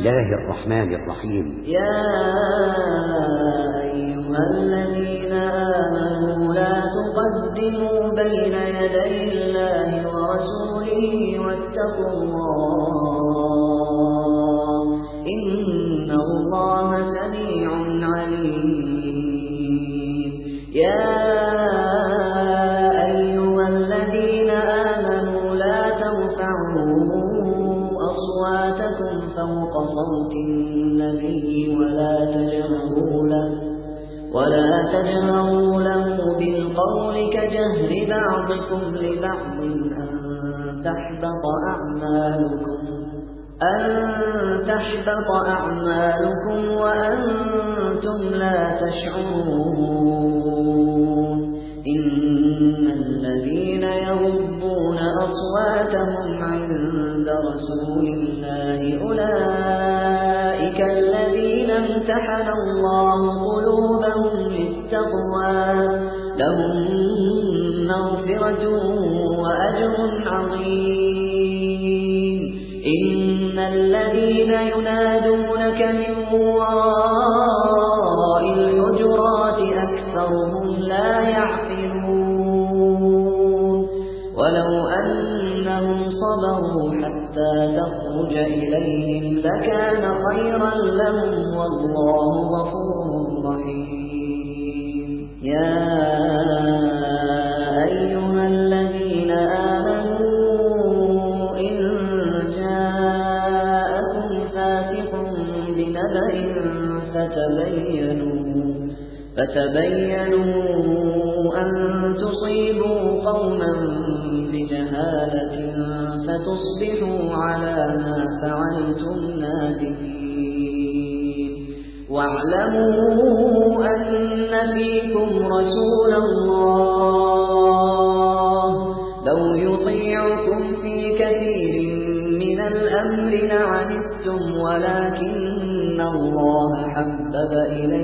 الله الرحمن الرحيم. يا أيها الذين آمنوا لا تقدموا بين يدي الله ورسوله واتقوا الله إن الله سميع عليم. يا أيها الذين آمنوا لا ترفعوا أصواتكم فوق صوت النبي ولا تجهروا له بالقول كجهر بعضكم لبعض أن تحبط أعمالكم وأنتم لا تشعرون. إن الذين يغضون أصواتهم عند رسول الله أولئك الذين امتحن الله قلوبهم للتقوى لهم مغفرة وأجر عظيم. إن الذين ينادونك من وراء الحجرات أكثرهم لا يعقلون. ولو أنهم صبروا حتى تخرج إليهم لكان خيرا لهم والله غفور رحيم. يا أيها الذين آمنوا إن جاءكم فاسق بنبأ فتبينوا أن تصيبوا قوما بجهالة فتصبحوا على ما فعلتم نادمين. واعلموا أن فيكم رسول الله لو يطيعكم في كثير من الأمر لعنتم ولكن الله حبب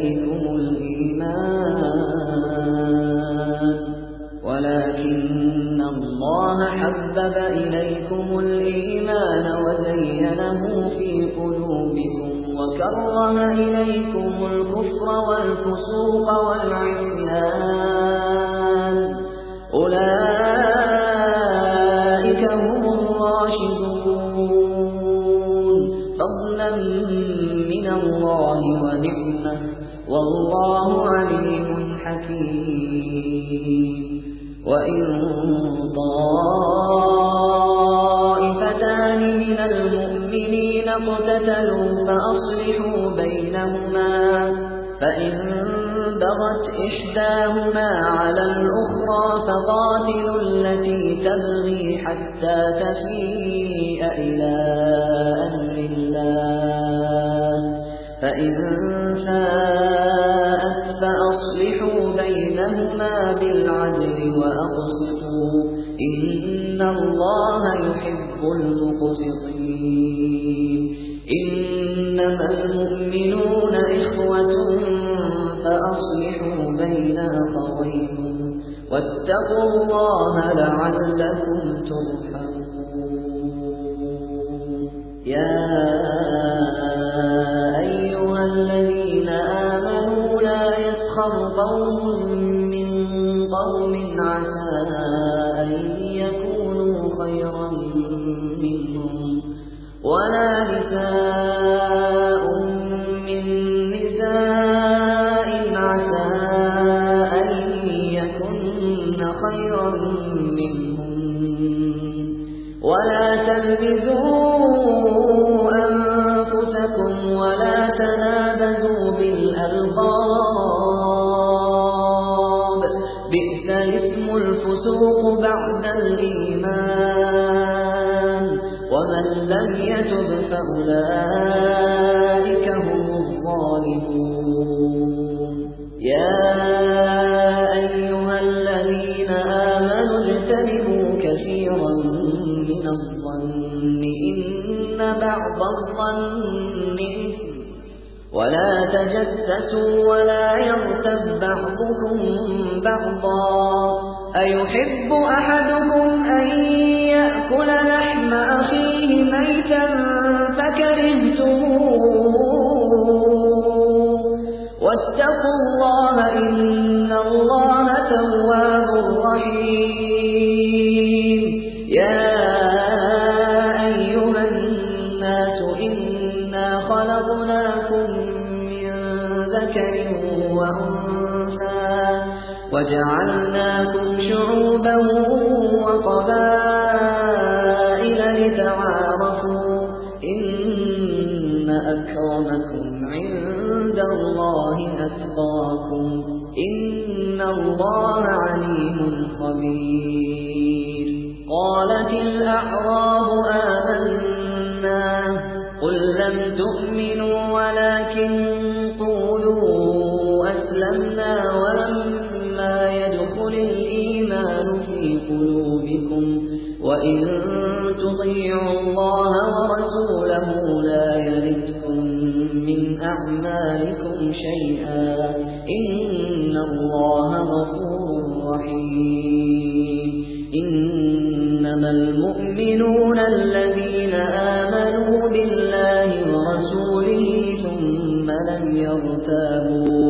إليكم الإيمان وزينه في قلوبكم وكره إليكم الكفر والفسوق والعصيان أولئك هم الراشدون فضلا من الله ونعمة والله عليم حكيم. وإن طائفتان من المؤمنين اقتتلوا فأصلحوا بينهما فإن بغت إحداهما على الأخرى فقاتلوا التي تبغي حتى تفيء إلى أمر الله فإن فاءت فأصلحوا بينهما بالعدل وأقسطوا إن الله يحب المقسطين. إنما المؤمنون إخوة فأصلحوا بين أخويكم واتقوا الله لعلكم ترحمون. يا أيها الذين آمنوا لا يسخر قوم من قوم عسى أن يكونوا خيرا منهم ولا نساء من نساء عسى أن يكن خيرا منهم ولا تلمزوا أنفسكم ولا تنابزوا بالألقاب بئس الاسم الفسوق بعد الإيمان ومن لم يتب فأولئك هم الظالمون. يا أيها الذين آمنوا اجتنبوا كثيرا من الظن إن بعض الظن إثم ولا تجسسوا ولا يغتب بعضكم بعضا أيحب أحدكم أن يأكل لحم أخيه ميتا فكرهتموه واتقوا الله إن الله تواب رحيم. يا أيها الناس إنا خلقناكم من ذكر وأنثى وجعلناكم شعوبا وقبائل لتعارفوا إن أكرمكم عند الله أتقاكم إن الله عليم خبير. قالت الأعراب آمنا قل لم تؤمنوا ولكن قولوا أسلمنا ولما يدخل الإيمان في قلوبكم وإن تطيعوا الله ورسوله لا يلدكم من أعمالكم شيئا إن الله غفور رحيم. إنما المؤمنون الذين آمنوا بالله ورسوله ثم لم يرتابوا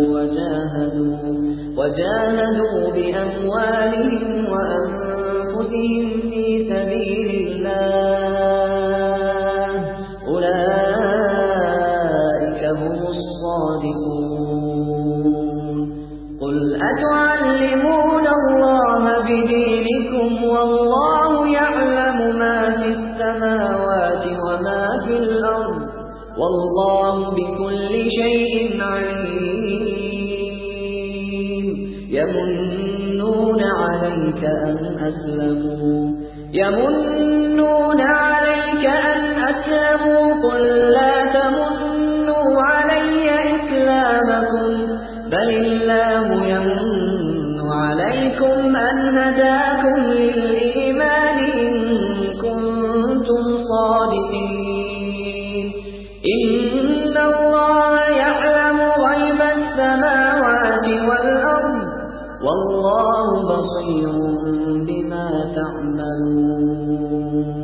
وجاهدوا بأموالهم وأنفسهم في سبيل الله أولئك هم الصادقون. قل أتعلمون الله بدينكم والله يعلم ما في السماوات وما في الأرض والله بكل شيء عليم. يمنون عليك أن أسلموا قل لا تمنوا علي إسلامكم بل الله يمن عليكم أن هداكم للإيمان إن كنتم صادقين. إن الله يعلم غيب السماوات والأرض والله بصير بما تعملون.